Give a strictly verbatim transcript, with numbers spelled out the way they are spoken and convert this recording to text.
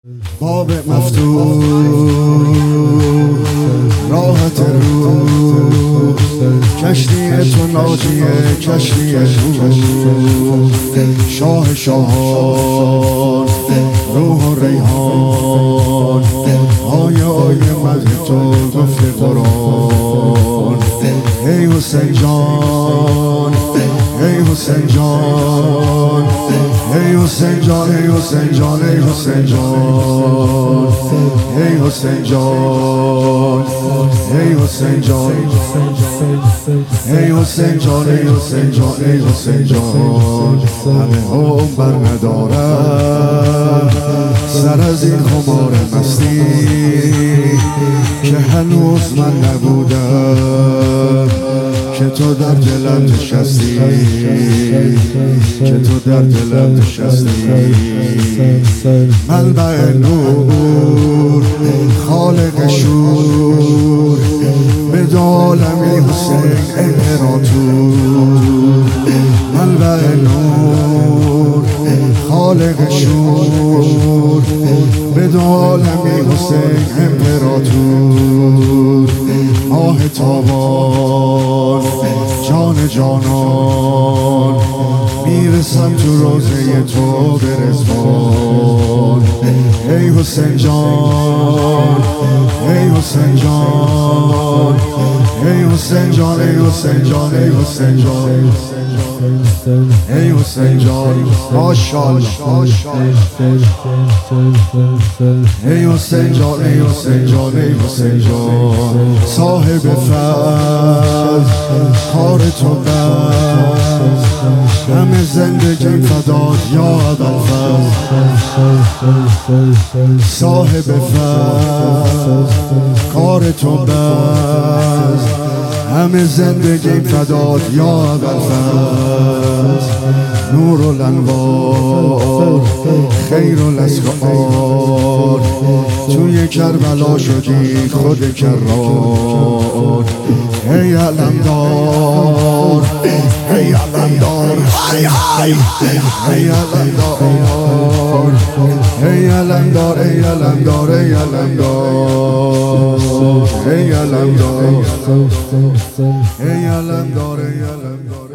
باب مفتوح راحت روح کشتی تو ناجیه کشتی روح شاه شاهان روح و ریحان آیه آیه مدح تو گفت قرآن ای حسین جان ای حسین جان ای حسین جان ای حسین جان ای حسین جان ای حسین جان ای حسین جان ای حسین جان ای حسین جان ای حسین جان همه هم بر ندارم سر از این خمار مستی که هنوز من نبودم که تو در دلم نشستی که تو در دلم نشستی منبع نور خالق شور به عالمی حسین امپراتور منبع نور خالق شور به عالمی حسین امپراتور ماه تابان جان جانان میرسم تو روزه تو به رضوان ای حسین جان ای حسین جان ای حسین جان ای حسین جان ای حسین جان ای حسین جان ماشاءالله ای حسین جان ای حسین جان ای حسین جان صاحب فضل کار تو بس همه زندگی فدات یا ابوالفضل صاحب فضل کار تو بس همه زندگی فدات یا ابوالفضل نور الانوار خیر الاسکار توی کربلا شدی خود کرار ای علمدار ای علمدار ای علمدار ای علمدار ای علمدار ای علمدار ای علمدار ای علمدار ای علمدار